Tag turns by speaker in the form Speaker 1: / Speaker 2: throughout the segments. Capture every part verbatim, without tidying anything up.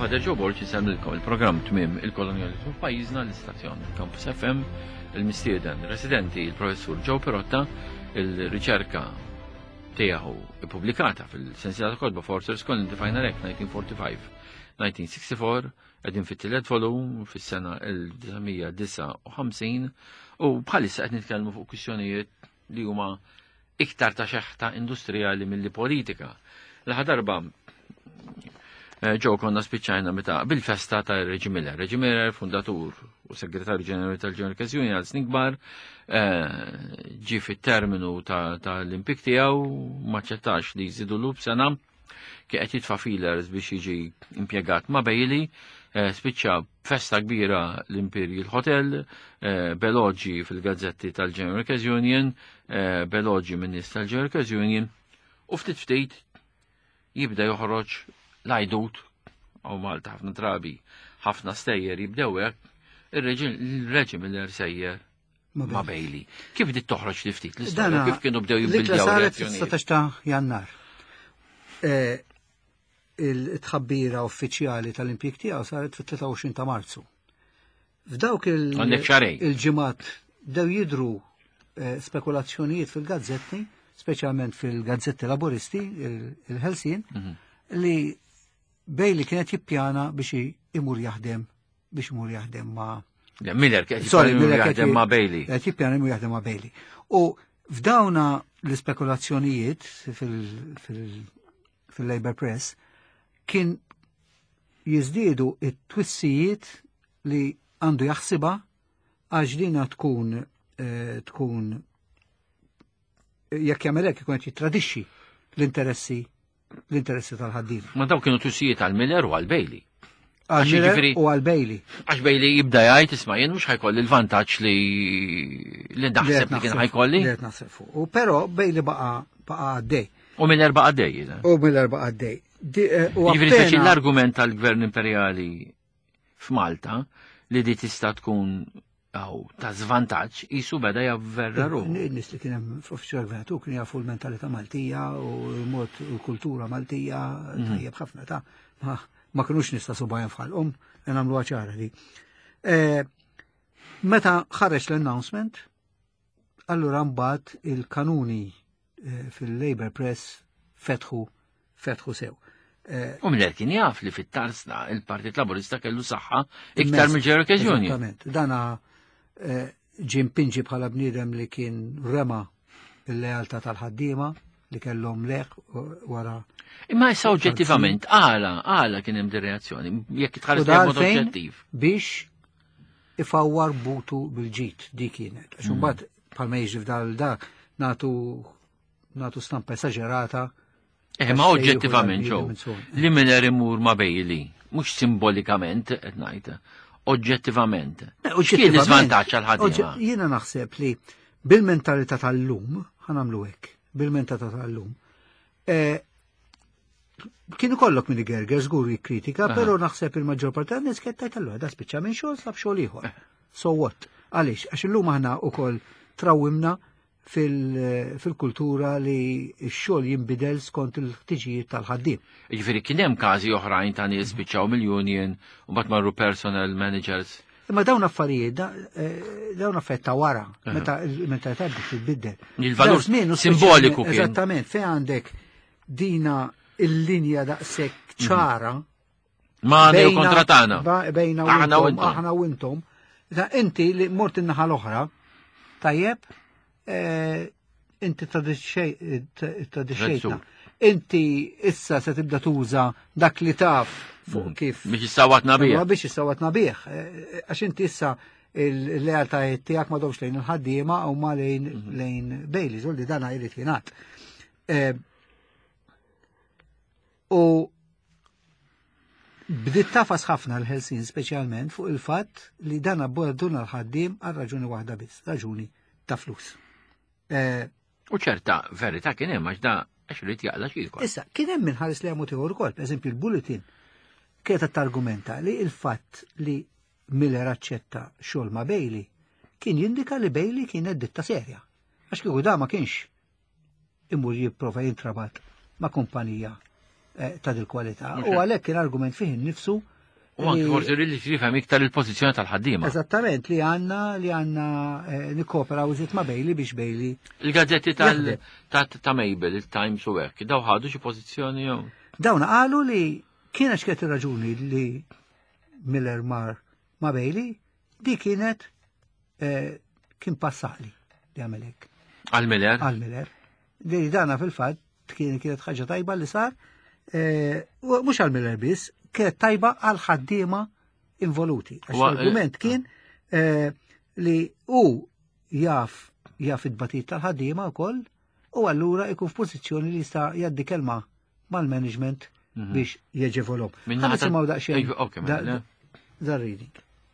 Speaker 1: Father Joe Borg jisemlilkom il-programm tmiem il-kolonializmu f'pajjiżna l-istazzjon Campus F M, il-mistieden residenti il-professur Joe Perotta, il-riċerka tiegħu ippubblikata fil-sensiela ta' kodba Forcers Colony Act nineteen forty-five nineteen sixty-four qegħdin fit-tielet volum fis-sena nineteen ninety-five u bħalissa qed nitkellmu fuq kwistjonijiet li huma iktar ta' xeħta industrijali milli politika. L-ħa darba ġew konna spiċċajna meta bil-festa ta' Reġi Miller. Reġi Miller, fundatur u segretarju ġenerali tal-Ġeneralkas Union għal snin kbar, ġi fit-terminu tal-impik tiegħu ma ċettax li jżidulu b'sena kien qed jitfa' feelers biex jiġi impjegat ma' Bailey, spiċċa festa kbira l-Imperial Hotel, beloġi fil-gazzetti tal-Ġeneralkas Union, beloġi min-nies tal-Ġeneralkas Union, u ftit ftit jibda joħroġ l-ajdut, u Malta ħafna drabi, ħafna stejjer jibdew hekk, il-reġim il-ersejjer ma' Bailey. Kif dit toħroġ li ftit l-istorja, kif kienu bdew jibbildew
Speaker 2: reazzjoni? satax ta' Jannar. Il-tħabbira uffiċjali tal-impjeg tiegħu saret fit-tlieta-u-għoxrin ta' Marzu. F'dawk il-ġimgħat bdew jidhru spekulazzjonijiet fil-gazzetti, speċjalment fil-gazzetti laboristi, il-ħelsien, li Bailey kienet jippjana biex imur jaħdem biex imur jaħdem ma'
Speaker 1: Miller kienet jaħdem ma' Bailey.
Speaker 2: Kienet jippjana imur jaħdem ma' Bailey. U f'dawna l-spekulazzjonijiet fil-Labour Press kien jiżdiedu it-twissijiet li għandu jaħsiba għax dina tkun tkun jekk jagħmel hekk ikun qed jittradixxi l-interessi l-interessi tal-ħaddim.
Speaker 1: Ma daw kienu tussijiet għal Miller u għal Bailey.
Speaker 2: Għal Miller u għal Bailey.
Speaker 1: Għax Bailey jibda jgħid isma' jien mhux ħajkolli l-vantaġġ li li naħseb li kien ħajkolli.
Speaker 2: Li qed naħseb fuq. U però Bailey baqa' baqa' għaddej.
Speaker 1: U Miller baqa' għaddej.
Speaker 2: U Miller baqa' għaddej.
Speaker 1: Jiġifieri speċi l-argument tal-Gvern Imperjali f'Malta li di tista' tkun aw ta' żvantaġġ qisu beda javverra ruħu.
Speaker 2: N-nies li kien hemm f'uffiċjal gvernatur kien jafu l-mentalità Maltija u l-mod u l-kultura Maltija tajjeb ħafna ta' ma kinux nista' subajn fħalhom nagħmluha ċara li. Meta ħareġ l-announcement, allura mbagħad il-kanuni fil-Labour Press fetħu fetħu sew.
Speaker 1: U Miller kien jaf li fit-tarsna il-Partit Laburista kellu saħħa iktar mill-Ġeneralkas Union.
Speaker 2: Eżattament. Dana ġim pinġi bħala bniedem li kien rema il-lealtà tal-ħaddiema li kellhom leq wara.
Speaker 1: Imma issa oġġettivament għala għala kien hemm reazzjoni jekk tħares mod oġġettiv.
Speaker 2: Biex ifawwar butu bil-ġid di kienet. Għax imbagħad bħalma jiġri f'dal dak nagħtu nagħtu stampa esaġerata.
Speaker 1: Eh, ma oġġettivament ġew. Li Miller imur ma' Bailey, mhux simbolikament qed ngħid, oġġettivament. X'kien l-iżvantaġġ għal ħaddiema?
Speaker 2: Jiena naħseb li bil-mentalità tal-lum, ħanamlu hekk, bil-mentalità tal-lum. Kien ikollok min igerger żgur jikkritika, però naħseb il-maġġor parti tan-nies kien tgħid allura da spiċċa minn xogħol slab xogħol ieħor. So what? Għaliex għax illum aħna wkoll trawwimna fil-kultura li x-xogħol jinbidel skont il-ħtiġijiet tal-ħaddiem.
Speaker 1: Jiġifieri kien hemm każi oħrajn ta' nies spiċċaw mill-union u mbagħad marru personal managers.
Speaker 2: Imma dawn affarijiet dawn affarijiet ta' wara meta meta tgħaddi tibbiddel.
Speaker 1: Il-valur simboliku kien.
Speaker 2: Eżattament, fejn għandek dina il-linja daqshekk ċara
Speaker 1: ma għandek kontra tagħna.
Speaker 2: Aħna u intom. Inti li mort in-naħa l-oħra tajjeb inti tradixxejtna. Inti issa se tibda tuża dak li taf fuq kif.
Speaker 1: Biex issawatna bih.
Speaker 2: Biex issawatna bih. Għax inti issa il-lealtajiet tiegħek ma domx lejn il-ħaddiema u ma lejn lejn Bailey, żolli dan jrid jingħad. U bdiet tafas ħafna l-ħelsien speċjalment fuq il-fatt li dan abborduna l-ħaddiem għal raġuni waħda biss, raġuni ta' flus.
Speaker 1: U ċerta verità kien hemm għax da għax irid jaqla xilkol.
Speaker 2: Issa, kien hemm minħares li għamu ieħor ukoll, pereżempju il-bulletin kienet targumenta li il-fatt li Miller aċċetta xogħol ma' Bailey kien jindika li Bailey kienet ditta serja. Għax kieku da ma kienx imur jipprova jintrabat ma' kumpanija ta' dil kwalità u għalhekk kien argument fih innifsu
Speaker 1: U anki forsi li tifhem iktar il-pożizzjoni tal-ħaddiema.
Speaker 2: Eżattament, li għandna li għandna nikkooperaw iżid ma' Bailey biex Bailey.
Speaker 1: Il-gazzetti tal ta' Mabel, il-Times u hekk, daw ħadu xi pożizzjoni jew.
Speaker 2: Dawna qalu li kienet x'kienet ir-raġuni li Miller mar ma' Bailey, di kienet kien passali li għamel hekk.
Speaker 1: Għal-Miller?
Speaker 2: Għal-Miller. Li dana fil-fatt kienet ħaġa tajba li sar, mhux għal-Miller biss, kienet tajba għal ħaddiema involuti. Għax l-argument kien li u jaf jaf id-batit tal-ħaddiema wkoll u allura ikun f'pożizzjoni li jista' jgħaddi kelma mal-management biex jeġevolop. Nisimgħu daqsxejn dar-reading.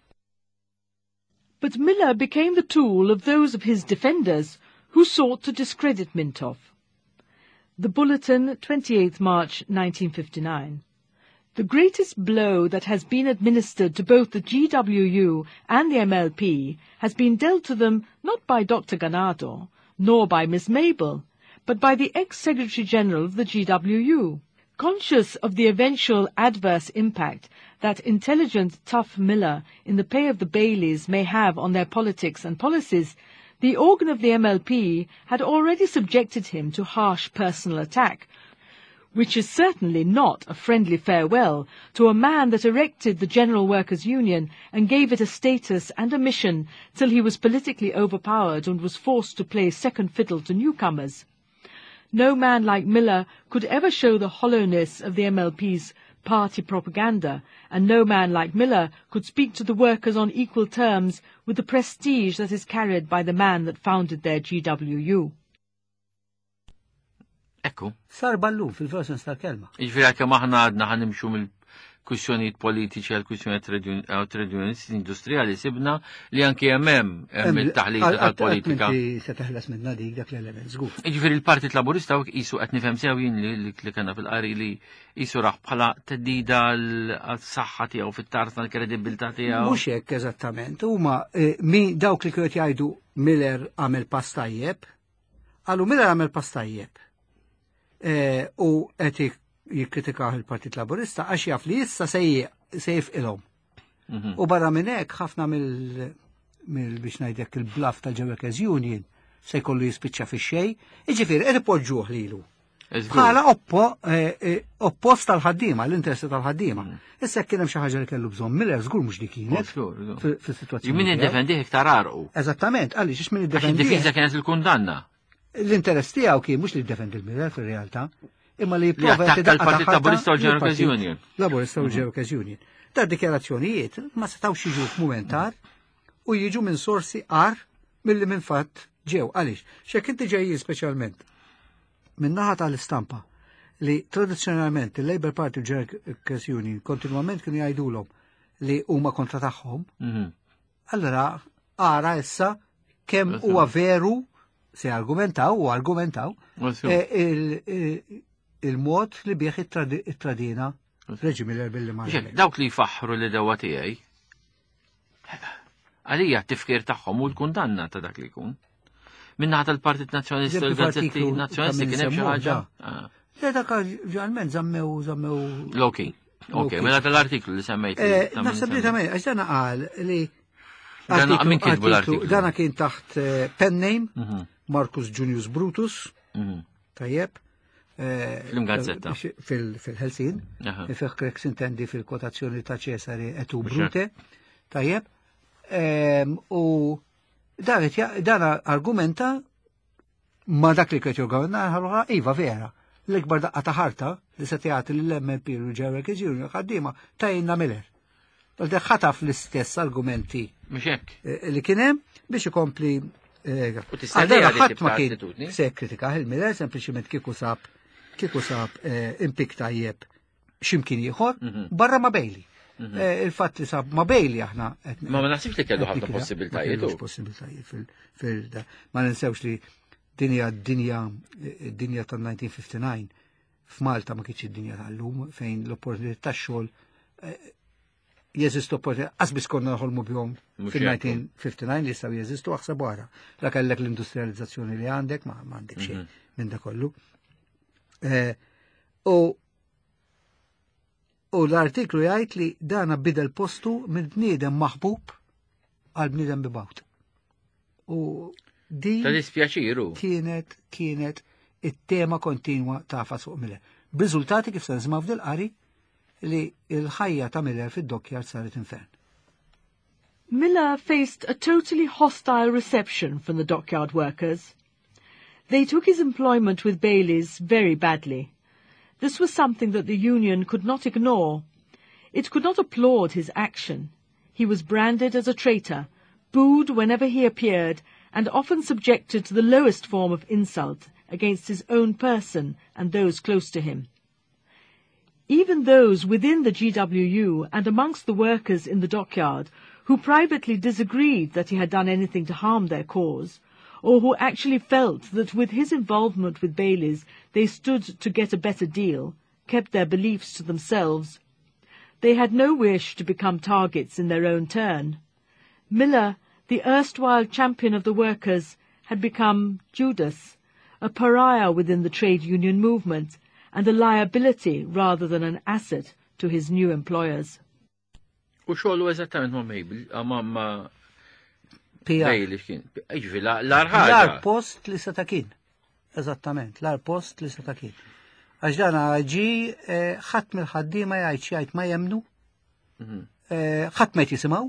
Speaker 3: But Miller became the tool of those of his defenders who sought to discredit Mintoff. The Bulletin, twenty-eighth March nineteen fifty-nine. The greatest blow that has been administered to both the G W U and the M L P has been dealt to them not by Doctor Ganado, nor by Miss Mabel, but by the ex-Secretary-General of the G W U. Conscious of the eventual adverse impact that intelligent, tough Miller in the pay of the Baileys may have on their politics and policies, the organ of the M L P had already subjected him to harsh personal attack, which is certainly not a friendly farewell to a man that erected the General Workers' Union and gave it a status and a mission till he was politically overpowered and was forced to play second fiddle to newcomers. No man like Miller could ever show the hollowness of the M L P's party propaganda, and no man like Miller could speak to the workers on equal terms with the prestige that is carried by the man that founded their G W U.
Speaker 1: Ekku.
Speaker 2: Sar ballun fil-versens tal-kelma.
Speaker 1: Iġvira kemm aħna għadna ħanimxu mill-kwistjonijiet politiċi għal kwistjonijiet trade-unionisti industrijali sibna li anke hemm hemm il-taħlita tal-politika.
Speaker 2: Se teħles minna dik dak l-element żgur.
Speaker 1: Iġifieri il-Partit Laburista qisu qed nifhem sew jien li kellna fil-qari li qisu raħ bħala teddida għas-saħħa tiegħu fit-tarf tal-kredibilità tiegħu.
Speaker 2: Mhux hekk eżattament. Huma min dawk li kienu jgħidu Miller għamel pass tajjeb, qalu Miller għamel pass tajjeb. U qed jikkritikaw il-Partit Laburista għax jaf li issa se jifqilhom. U barra minn hekk ħafna mill biex ngħidlek il-bluff tal-Workers' Union se jkollu jispiċċa fix-xejn, jiġifieri qed ipoġġuh lilu. Bħala oppost tal-ħaddiema, l-interessi tal-ħaddiema. Issa kien hemm xi ħaġa li kellu bżonn Miller żgur mhux dik kienet fis-sitwazzjoni.
Speaker 1: Min iddefendih iktar arqu.
Speaker 2: Eżattament, għaliex ix min iddefendih.
Speaker 1: Id-difiża kienet il-kundanna.
Speaker 2: L-interess tiegħu kien mhux li jiddefendi l-Miller fir-realtà, imma li
Speaker 1: jipprova il-Partit Laburista u l-Workers' Union.
Speaker 2: Laburista u l-Workers' Union. Da dikjarazzjonijiet ma setgħux jiġu f'mumentar u jiġu minn sorsi qar milli minn fatt ġew. Għaliex, x'hekk inti ġejjin speċjalment minn naħa tal-istampa li tradizzjonalment il-Labour Party u l-Workers' Union kontinwament kienu jgħidulhom li huma kontra tagħhom. Allora ara issa kemm huwa veru se argumentaw u argumentaw il-mod li bieħ it-tradina Reġi Miller billi maġġel.
Speaker 1: Dawk li jfaħħru li dawa tiegħi għalija t-tifkir tagħhom u l-kundanna ta' dak li jkun. Minna tal-Partit Nazzjonista u l-Gazzetti Nazzjonalisti kien hemm xi ħaġa.
Speaker 2: Le dak ġalment żammew żammew.
Speaker 1: Loki. Ok, mela tal-artiklu li semmejt.
Speaker 2: Naħseb li tagħmel għax dana qal li
Speaker 1: Dana
Speaker 2: kien taħt pen name Marcus Junius Brutus, tajjeb,
Speaker 1: fil-Gazzetta,
Speaker 2: fil-Helsin, fih krek sintendi fil-kotazzjoni ta' Cesare etu Brute, tajjeb, u dana argumenta ma dak li kret jorgawna ħarruħa, iva vera, l-ikbar daqqa ta' ħarta li se tjagħti l-M P u Workers' Union ħaddiema ta' Inna Miller. Għalda ħataf l-istess argumenti li kienem biex ikompli għalda ħadd ma kien se kritika il-Miller sempliċiment kieku sab kieku sab impik tajjeb x'imkien ieħor barra ma' Bailey. Il-fatt li sab ma' Bailey aħna
Speaker 1: ma ma naħsibx li kellu ħafna possibiltajiet.
Speaker 2: possibiltajiet ma ninsewx li dinja dinja dinja tan-nineteen fifty-nine f'Malta ma kienx id-dinja tal-lum fejn l-opportunità tax-xogħol jeżistu qasbis konna naħolmu bjom fil-nineteen fifty-nine li jistgħu jeżistu aħseb wara. La kellek l-industrializzazzjoni li għandek ma m'għandek xejn minn dak kollu. U l-artiklu jgħid li dana bidel postu minn bniedem maħbub għal bniedem bibawt. U din
Speaker 1: Tal-ispjaċiru.
Speaker 2: kienet kienet it-tema kontinwa ta' Fuq Miller. B'riżultati kif se nisimgħu f'dil qari li l-ħajja ta' Miller fid-dokkjar saret infern.
Speaker 3: Miller faced a totally hostile reception from the dockyard workers. They took his employment with Baileys very badly. This was something that the union could not ignore. It could not applaud his action. He was branded as a traitor, booed whenever he appeared, and often subjected to the lowest form of insult against his own person and those close to him. Even those within the G W U and amongst the workers in the dockyard who privately disagreed that he had done anything to harm their cause, or who actually felt that with his involvement with Baileys they stood to get a better deal, kept their beliefs to themselves. They had no wish to become targets in their own turn. Miller, the erstwhile champion of the workers, had become Judas, a pariah within the trade union movement, and a liability rather than an asset to his new employers.
Speaker 1: U xogħlu eżattament ma' Mabel, ma' ma'
Speaker 2: P R.
Speaker 1: Bailey kien. Iġvi, l-ar ħaġa.
Speaker 2: L-ar post li seta' kien. Eżattament, l-ar post li seta' kien. Għax dana ġi ħadd mill-ħaddiema jgħid xi jgħid ma jemnu, ħadd ma jisimaw.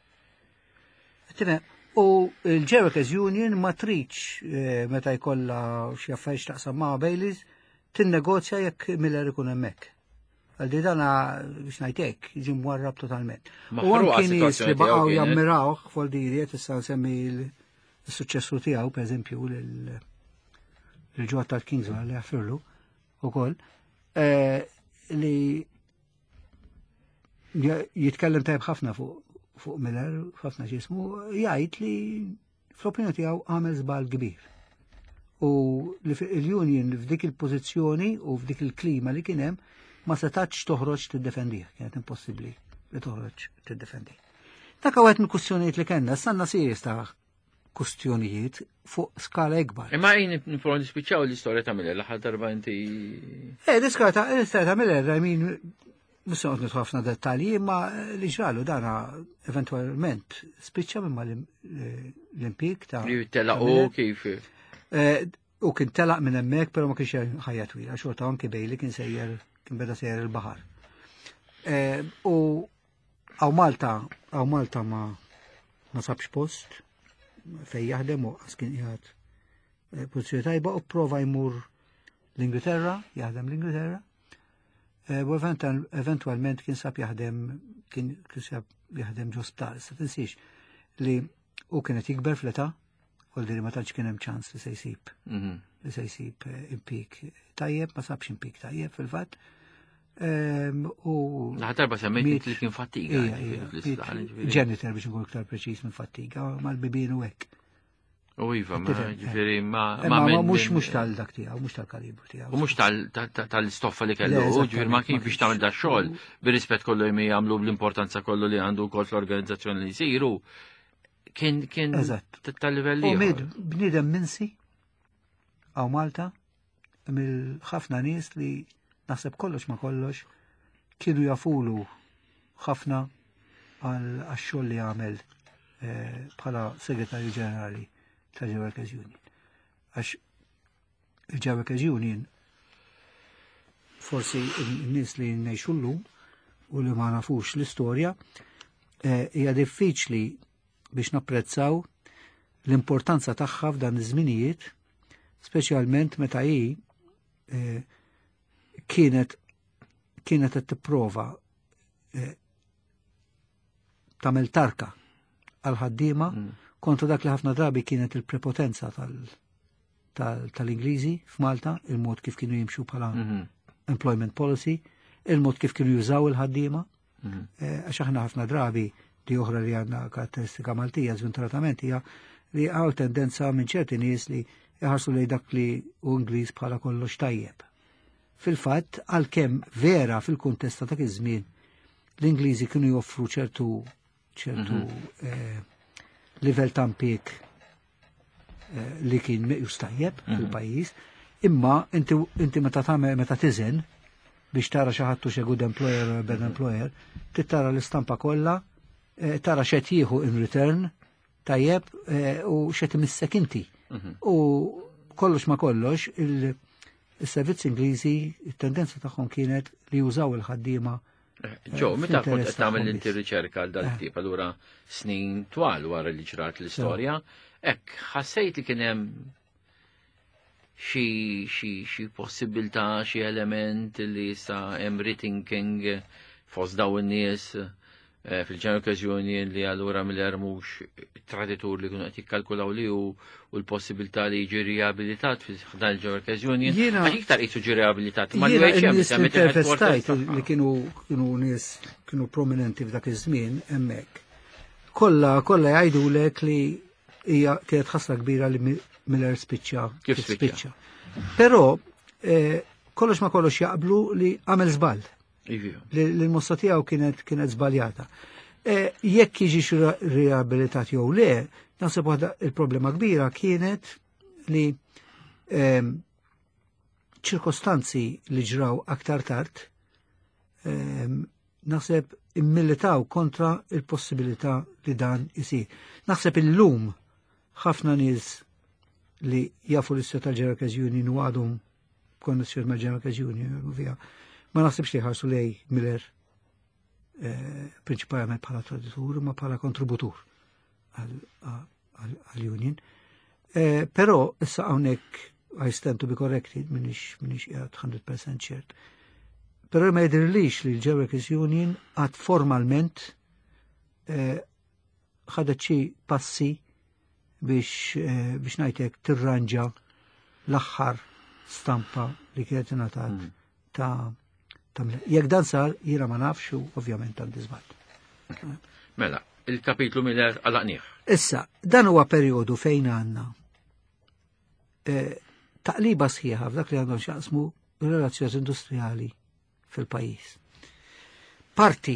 Speaker 2: U l-Jericho's Union ma tridx meta jkollha xi affarijiet taqsam ma' Baileys tinnegozja jekk Miller ikun hemmhekk. Għaldi dana biex ngħidlek jiġi mwarrab totalment. U anke nies li baqgħu jammirawh f'Oldiri qed issa nsemmi l-suċċessu tiegħu pereżempju lil-ġewwa tal-Kingswell li jaffirlu ukoll li jitkellem tajb ħafna fuq Miller, ħafna ġismu, jgħid li fl-opinjoni tiegħu għamel żball kbir. U l-Union f'dik il-pożizzjoni u f'dik il-klima li kien hemm ma setax toħroġ tiddefendih, kienet impossibbli li toħroġ tiddefendih. Dak għawet mill kustjonijiet li kellna, sanna series ta' kustjonijiet fuq skala ikbar.
Speaker 1: Imma jien nipprova nispiċċaw l-istorja ta' Miller l-aħħar darba inti.
Speaker 2: Eh, l-istorja ta' Miller, I mean, mhux noqgħod nidħol ħafna dettalji, ma li ġralu dana eventwalment spiċċa minn l-impik ta'
Speaker 1: li telaqu kif.
Speaker 2: U kien telaq minn hemmhekk, però ma kienx ħajja twila, xorta anke Bailey kien sejjer kien beda sejjer il-baħar. U għaw Malta, għaw Malta ma ma sabx post fej jaħdem u kien qiegħed pożizzjoni tajba u prova jmur l-Ingilterra, jaħdem l-Ingilterra. U eventwalment kien sab jaħdem kien sab jaħdem ġo sptar, sa tinsix li u kienet jikber fl-età, Oldiri ma tantx kien hemm ċans li se jsib. Li se jsib impik tajjeb, ma sabx impik tajjeb fil-fatt.
Speaker 1: Naħa darba semmejt li kien fattiga.
Speaker 2: Ġenitor biex nkun iktar preċiż minn fattiga, mal-bibien u hekk.
Speaker 1: U iva, ma ġifieri ma
Speaker 2: mhux mhux tal-dak tiegħu, mhux tal-kalibru tiegħu.
Speaker 1: U mhux tal-istoffa li kellu, ġifieri ma kienx biex tagħmel da xogħol, bir-rispett kollu jagħmlu bl-importanza kollu li għandu wkoll fl-organizzazzjoni li jsiru. Kien kien tal-livell
Speaker 2: U mid bniedem minsi għaw Malta mill-ħafna nies li naħseb kollox ma kollox kienu jafulu ħafna għal-xogħol li għamel bħala segretarju ġenerali tal-Jericho's Union. Għax il-Jericho's Union forsi n-nies li ngħixu llum u li ma nafux l-istorja hija diffiċli biex napprezzaw l-importanza tagħha f'dan iż-żminijiet, speċjalment meta hi kienet kienet qed tipprova tagħmel tarka għal ħaddiema kontra dak li ħafna drabi kienet il-prepotenza tal-Ingliżi f'Malta, il-mod kif kienu jimxu bħala employment policy, il-mod kif kienu jużaw il-ħaddiema, għax aħna ħafna drabi li oħra li għandna karatteristika Maltija żventuratament hija li għaw tendenza minn ċerti nies li jħarsu lejn dak li u Ingliż bħala kollox tajjeb. Fil-fatt, għalkemm vera fil-kuntest ta' dak iż-żmien l-Ingliżi kienu joffru ċertu ċertu livell ta' impjieg li kien meqjus tajjeb fil-pajjiż, imma inti meta tagħmel meta tiżen biex tara xi ħadd xe good employer or bad employer, tittara l-istampa kollha, tara xed jieħu in return, tajjeb, u xed imissek inti. U kollox ma kollox, il-servizzi Ingliżi, il-tendenza tagħhom kienet li jużaw il-ħaddiema.
Speaker 1: Ġo, meta kont qed tagħmel inti riċerka għal dal-tip, allura snin twal wara li ġrat l-istorja, hekk ħassejt li kien hemm xi xi xi possibilità, xi element li sa hemm rethinking fost daw in-nies fil-ġen okkażjoni li allura mill-ermux traditur li kienu qed jikkalkulaw li u l-possibilità li jiġi riabilitat fil-ħdan ġen okkażjoni. Għax iktar qisu ġi riabilitat. Ma
Speaker 2: l-interfestajt li kienu kienu nies kienu prominenti f'dak iż-żmien hemmhekk. Kollha kollha jgħidulek li hija kienet ħasra kbira li Miller spiċċa kif spiċċa. Però kollox ma kollox jaqblu li għamel żball. Li l-mossa tiegħu kienet kienet żbaljata. Jekk jiġix riabilitat jew le, naħseb waħda il-problema kbira kienet li ċirkostanzi li ġraw aktar tard naħseb immilitaw kontra il-possibilità li dan isir. Naħseb illum ħafna nies li jafu l-istat tal-Ġeneral's Union u għadhom konnessjoni mal-Ġeneral's Union via ma naħsibx li ħarsu lej Miller prinċipalment bħala traditur ma bħala kontributur għal-Union. Però issa hawnhekk I stand to be corrected minix minix qiegħed one hundred percent ċert. Però ma jidhirlix li l-Ġeneral's Union għad formalment ħadet xi passi biex biex ngħidlek tirranġa l-aħħar stampa li kienet ingħatat ta' jekk dan sar jiena ma nafx u ovvjament għandi żball.
Speaker 1: Mela, il-kapitlu Miller għalaqnieh.
Speaker 2: Issa, dan huwa perjodu fejn għandna taqliba sħiħa f'dak li għandhom xaqsmu relazzjoni industrijali fil-pajjiż. Parti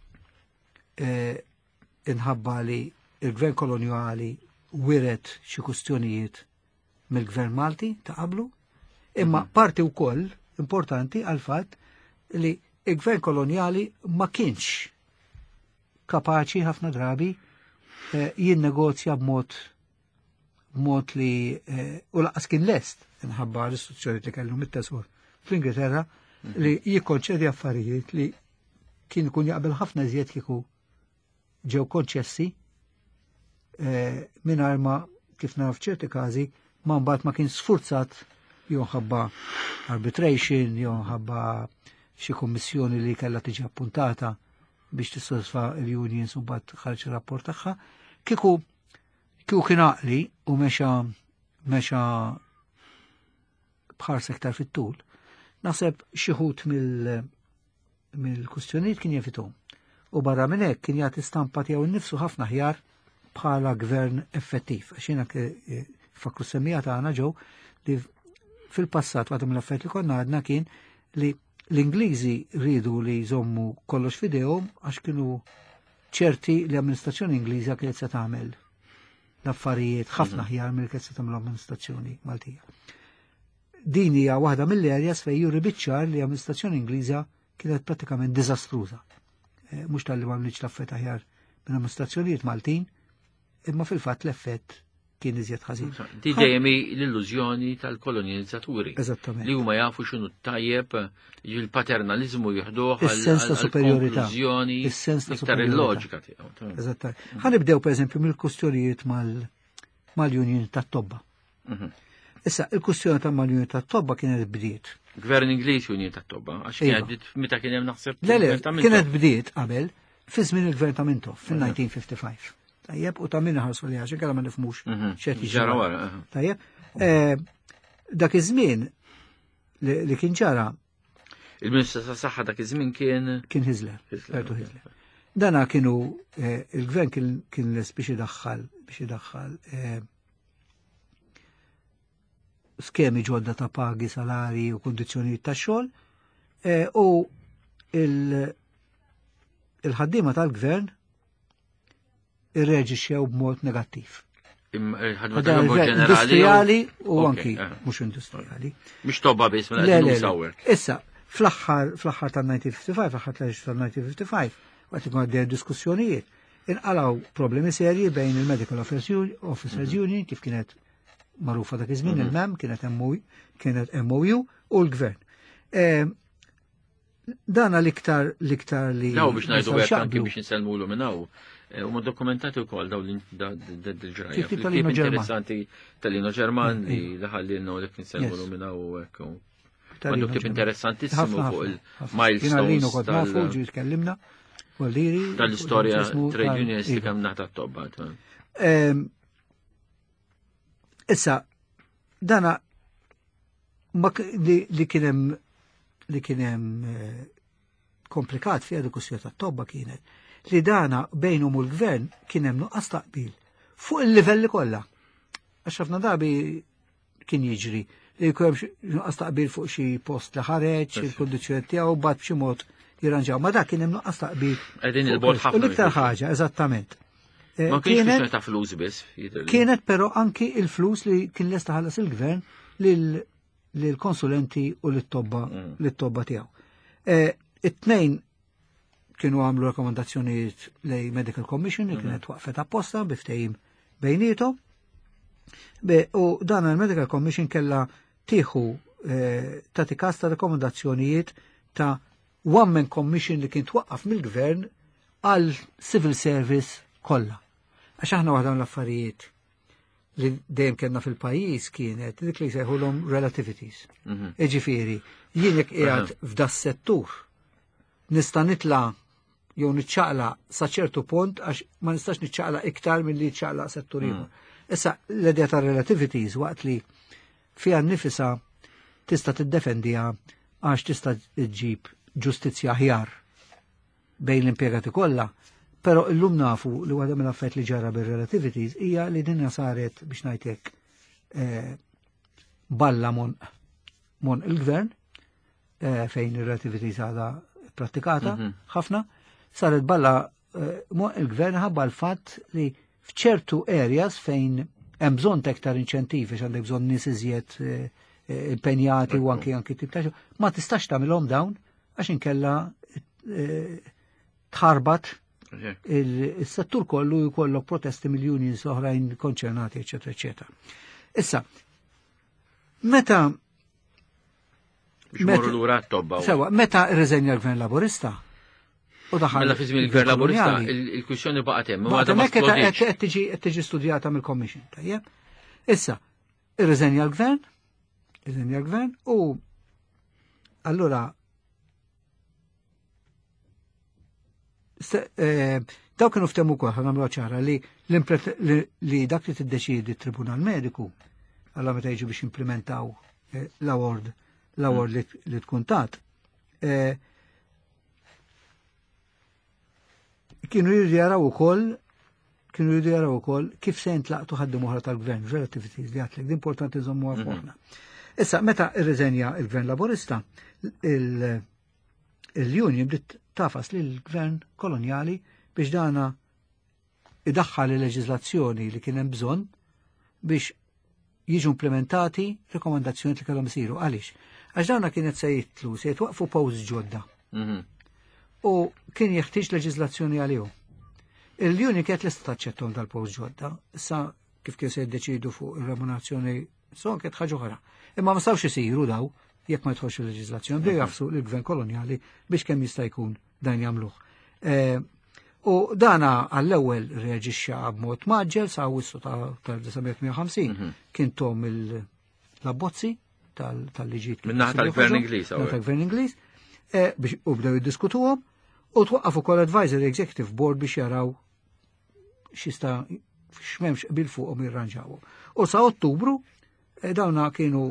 Speaker 2: inħabba li il-gvern kolonjali wiret xi kwistjonijiet mill-gvern Malti ta' qablu, imma parti wkoll importanti għal fatt li il-gvern koloniali ma kienx kapaċi ħafna drabi jinnegozja b'mod mod li u laqas kien lest inħabba l-istituzzjoni li kellhom it-tesor fl-Ingilterra li jikkonċedi affarijiet li kien ikun jaqbel ħafna iżjed kieku ġew konċessi mingħajr ma kif naf ċerti każi ma mbagħad ma kien sfurzat jew ħabba arbitration jew ħabba xi kummissjoni li kellha tiġi appuntata biex tissodisfa l-unions u mbagħad ħarġ ir-rapport tagħha, kieku kieku kien għaqli u mexa mexa bħar sektar fit-tul, naħseb xi ħut mill mill-kwistjonijiet kien jefithom. U barra minn hekk kien jagħti stampa tiegħu nnifsu ħafna ħjar bħala gvern effettiv. Għax jiena fakru semmija tagħna ġew li fil-passat waħda mill-affarijiet li konna għadna kien li l-Ingliżi ridu li jżommu kollox f'idejhom għax kienu ċerti li l-amministrazzjoni Ingliża kienet se tagħmel l-affarijiet ħafna ħjar milli kienet se tagħmel l-amministrazzjoni Maltija. Din hija waħda mill-areas fejn juri biċ-ċar li l-amministrazzjoni Ingliża kienet prattikament diżastruża. Mhux tal-li m'għamlitx l-affett aħjar minn amministrazzjonijiet Maltin, imma fil-fatt l-effett kien iżjed ħażin.
Speaker 1: Di dejjem l-illużjoni tal-kolonizzaturi.
Speaker 2: Eżattament.
Speaker 1: Li huma jafu x'inhu tajjeb, il-paternalizmu jieħduh
Speaker 2: is-sens ta' superjorità.
Speaker 1: Is-sens ta' superjorità. Il-loġika tiegħu.
Speaker 2: Eżattament. Ħanibdew pereżempju mill-kustjonijiet mal-Union tat-Tobba. Issa, il-kustjoni ta' mal-Union tat-Tobba kienet bdiet.
Speaker 1: Gvern Ingliż Union tat-Tobba, għax kienet meta kien hemm naħseb.
Speaker 2: Le le, kienet bdiet qabel fi żmien il-Gvern ta' Mintoff fil-nineteen fifty-five. Tajjeb, u ta' minna ħarsu li għaxin, kalla ma nifmux ċerti
Speaker 1: ġara wara.
Speaker 2: Tajjeb, dak iż-żmien li kien ġara.
Speaker 1: Il-Ministru ta' Saħħa dak iż-żmien kien
Speaker 2: kien Hitler, Bertu Hitler. Dana kienu il-gvern kien les biex idaħħal biex idaħħal skemi ġodda ta' pagi, salari u kondizzjonijiet ta' xogħol u il-ħaddiema tal-gvern irreġixxew b'mod negattiv. Industrijali u anki mhux industrijali.
Speaker 1: Mhux tobba biss mela
Speaker 2: Issa, fl-aħħar fl-aħħar tan-nineteen fifty-five, fl-aħħar tal-nineteen fifty-five, waqt ikun għaddej diskussjonijiet, inqalaw problemi serji bejn il-Medical Officers Union kif kienet magħrufa dak iż-żmien il-M E M kienet kienet M O U u l-Gvern. Dana l-iktar l-iktar li.
Speaker 1: Naw biex ngħidu hekk anke biex insellmulu minn hawn. Huma dokumentati wkoll daw l-ġrajja. Kif interessanti tal-Lino Ġerman li daħallilna li kien insellmulu minn hawn hekk. Għandu kif interessantissimu fuq il-milestones
Speaker 2: tal-
Speaker 1: tal-istorja trade unionistika mnaħta t-tobba.
Speaker 2: Issa, dana li kienem li kienem komplikat fija diskussjoni ta' tobba kienet li dana bejnhom u l-gvern kienem nuqqas taqbil fuq il-livelli kollha. Għax ħafna drabi kien jiġri li jkun nuqqas taqbil fuq xi post li ħareġ, il-kondizzjoni tiegħu bad b'xi mod jirranġaw. Ma dak kien hemm nuqqas taqbil.
Speaker 1: Qegħdin il-bord ħafna.
Speaker 2: U l-iktar ħaġa, eżattament.
Speaker 1: Ma kienx kwistjoni ta' flus biss.
Speaker 2: Kienet però anki il-flus li kien lesta ħallas il-gvern lill-konsulenti u lit-tobba lit-tobba tiegħu. It-tnejn kienu għamlu rakkomandazzjonijiet lej Medical Commission li kienet waqfet apposta biftehim bejnietom. U dan il-Medical Commission kella tieħu tagħti każ ta' rakkomandazzjonijiet ta' one-man commission li kien twaqqaf mill-gvern għal civil service kollha. Għax aħna waħda l-affarijiet li dejjem kellna fil-pajjiż kienet dik li jsejħulhom relativities. Jiġifieri, jien jekk qiegħed f'da settur nista' nitla' jew niċċaqla sa ċertu punt għax ma nistax niċċaqla iktar milli ċċaqla settur ieħor. Issa l-idea ta' relativities waqt li fiha nnifisha tista' tiddefendiha għax tista' ġġib ġustizzja aħjar bejn l-impjegati kollha, però llum nafu li waħda mill-affett li ġara bir-relativities hija li dinja saret biex ngħidlek balla mon mon il-gvern fejn ir-relativities għadha prattikata ħafna, saret balla mon il-gvern ħabba l-fatt li f'ċertu areas fejn hemm bżonn iktar inċentivi għandek bżonn nies iżjed impenjati u anki anki tip ta' ma tistax tagħmilhom dawn għax inkella tħarbat il-settur kollu jkollok protesti mill-unions oħrajn konċernati, eċetera, eċetera. Issa, meta sewa, meta rreżenja l-Gvern Laburista u daħal
Speaker 1: mela fi żmien il-Gvern Laburista il-kwistjoni baqgħet hemm, ma
Speaker 2: ma qed tiġi studjata mill-Commission, tajjeb. Issa, irreżenja l-Gvern, irreżenja l-Gvern u allura daw kienu ftehmu wkoll nagħmlu ċara li li dak li tiddeċiedi t-Tribunal Mediku alla meta jiġu biex implementaw l-award l-award li tkun tat kienu jridu jaraw ukoll kienu jridu jaraw ukoll kif se jintlaqtu ħaddim oħra tal-gvern relativities li għatlek importanti żommuha f'moħħna. Issa meta irreżenja il-Gvern Laburista il-Union bdiet tafas li l-Gvern kolonjali biex dana idaħħal il-leġiżlazzjoni li kien hemm bżonn biex jiġu implementati rekomandazzjoni li kellhom isiru. Għaliex? Għax dawna kienet se jitlu se jitwaqfu pawż ġodda. U kien jeħtieġ leġiżlazzjoni għalihom. Il-Union kienet lesta taċċettom dal-pawż ġodda, issa kif kien se jiddeċidu fuq ir-remunerazzjoni so kienet ħaġa oħra. Imma ma stawx isiru daw jekk ma jidħolx il-leġiżlazzjoni bdew jafsu l-Gvern kolonjali biex kemm jista' jkun dan jagħmluh. U dana għall-ewwel reaġixxa b'mod maġġel sa wissu ta' desambiet ħamsin kien tom l-abbozzi tal-liġijiet
Speaker 1: min-naħa tal-Gvern Ingliż
Speaker 2: tal-Gvern Ingliż biex u bdew jiddiskutuhom u twaqqaf ukoll Advisory Executive Board biex jaraw x'jista' x'memx qbil fuqhom jirranġawhom. U sa Ottubru dawna kienu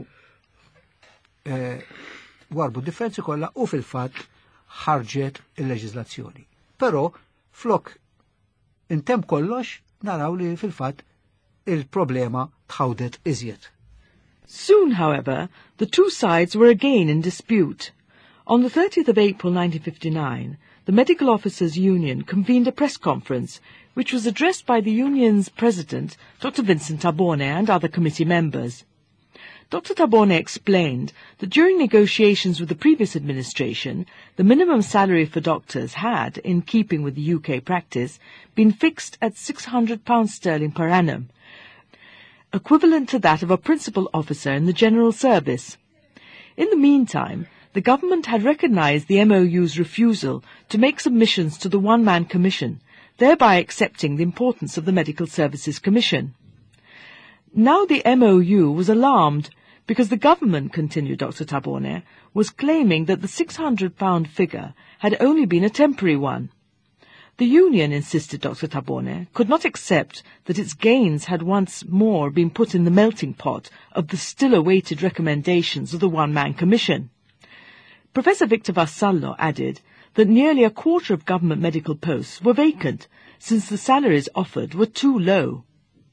Speaker 2: warbu differenzi kollha u fil-fatt ħarġet il-leġiżlazzjoni. Però flok intem kollox naraw li fil-fatt il-problema tħawdet iżjed.
Speaker 3: Soon, however, the two sides were again in dispute. On the thirtieth of April nineteen fifty-nine, the Medical Officers Union convened a press conference which was addressed by the union's president, Doctor Vincent Tabone, and other committee members. Doctor Tabone explained that during negotiations with the previous administration, the minimum salary for doctors had, in keeping with the U K practice, been fixed at six hundred pounds sterling per annum, equivalent to that of a principal officer in the General Service. In the meantime, the government had recognised the M O U's refusal to make submissions to the one-man commission, thereby accepting the importance of the Medical Services Commission. Now the M O U was alarmed because the government, continued Doctor Tabone, was claiming that the six hundred pound figure had only been a temporary one. The union, insisted Doctor Tabone, could not accept that its gains had once more been put in the melting pot of the still-awaited recommendations of the one-man commission. Professor Victor Vassallo added that nearly a quarter of government medical posts were vacant, since the salaries offered were too low.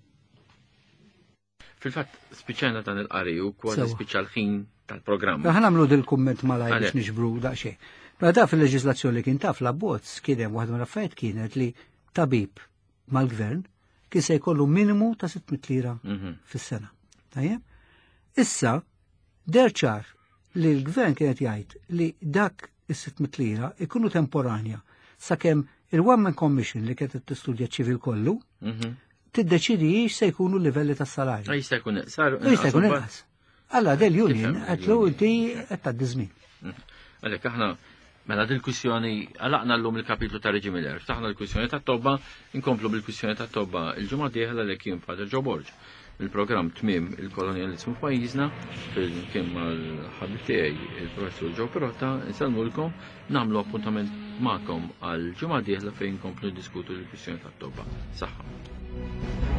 Speaker 1: Fil-fatt, spiċċajna dan il-qari u kważi
Speaker 2: Sewa.
Speaker 1: spiċċa l-ħin tal-programm.
Speaker 2: Raħan għamlu dil-komment malaj biex
Speaker 1: Għalek.
Speaker 2: nixbru daqxie. Mela da fil-leġislazzjoni li kien taf l-abbozz kien hemm waħda mill-affarijiet kienet li tabib mal-gvern kien se jkollu minimu ta' sitt mit lira
Speaker 1: Mhm.
Speaker 2: fis-sena. Tajjeb? Issa derċar li l-gvern kienet jgħid li dak is-sitt mit lira ikunu temporanja sakemm il-one-man commission li kienet tistudja ċivil kollu
Speaker 1: Mhm.
Speaker 2: tiddeċidi se jkunu l-livelli tas-salarju.
Speaker 1: Jista' jkun sar.
Speaker 2: Jista' jkun inqas. Alla del union
Speaker 1: Tifhem,
Speaker 2: qedlu inti qed tgħaddi żmien.
Speaker 1: Għalek, aħna, mela dil-kwissjoni, għalaqna l-lum il-kapitlu ta' Reġi Miller, ftaħna l-kwissjoni ta' tobba, inkomplu bil-kwissjoni ta' tobba il-ġumma diħla li kien Father Joe Borg. Il-program tmim il-kolonializmu f'pajjiżna, kien mal-ħabib tiegħi il-professur Joe Perotta, nsalmulkom, namlu appuntament magħkom għal ġumma diħla fejn inkomplu diskutu l-kwissjoni ta' tobba. Saħħa.